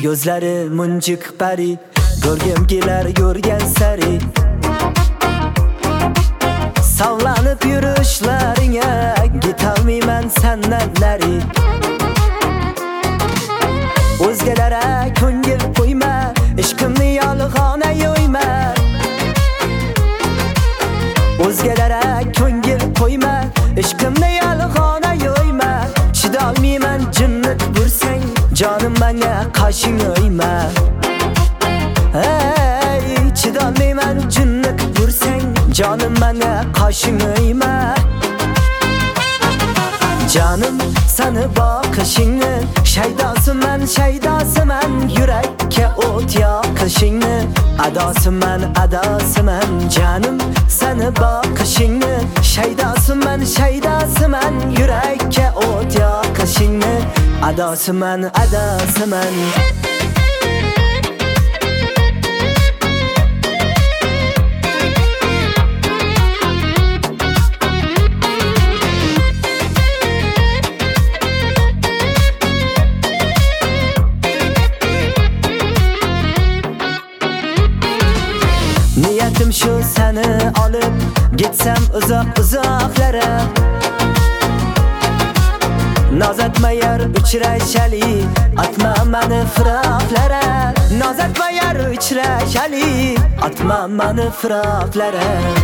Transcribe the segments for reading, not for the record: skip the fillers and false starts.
Gözleri munchiq pari, ko'rgim kelar yo'rgan sari. Savlanib yurishlaringga ketolmayman sendan nari. O'zgalara ko'ngil qo'yma, ishqimni yolg'ona yo'yma. O'zgalara ko'ngil qo'yma, ishqimni yolg'ona yo'yma. Chidolmayman jinnat bursang, jonim menga qoshing o'yma. Hey, chidolmayman jinnat bursang, jonim menga qoshing o'yma. Canım seni bakışını, shaydosiman shaydosiman, yurakka o't yoqishingni, adosiman adosiman. Canım seni bakışını, shaydosiman shaydosiman, yurakka o't yoqishingni, adosiman adosiman. Niyetim şu seni alıp gitsem uzoqlara. Naz etme yer uchrashali, atma meni firoqlara. Naz etme yer uchrashali, atma meni firoqlara.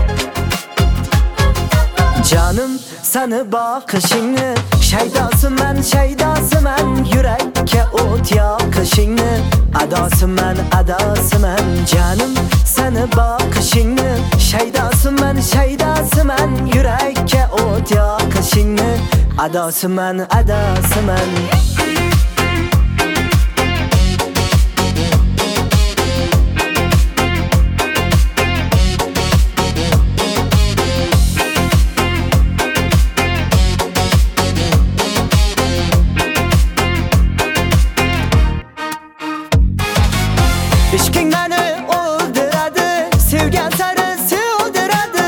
Canım seni bakışını, shaydosiman shaydosiman, yurakka o't yoqishingni, adosiman adosiman. Canım seni bakışını, shaydosiman shaydosiman, yurakka o't yoqishingni, adosiman adosiman. Ishqing meni o'ldiradi, sevgan sari sevdiradi.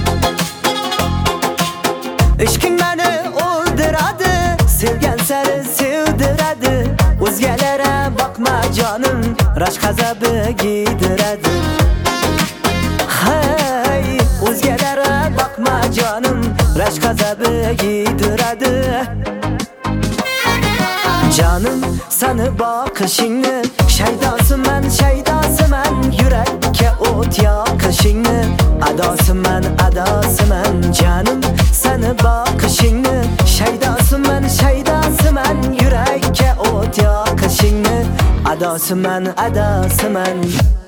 Ishqing meni o'ldiradi, sevgan sari sevdiradi. O'zgalara boqma jonim, rashk g'azabi giydiradi. Hey, o'zgalara boqma jonim, rashk g'azabi giydiradi. Canım seni bakışını, shaydosiman shaydosiman, yurakka o't yoqishingni, adosiman adosiman. Canım seni bakışını, shaydosiman shaydosiman, yurakka o't yoqishingni, adosiman adosiman.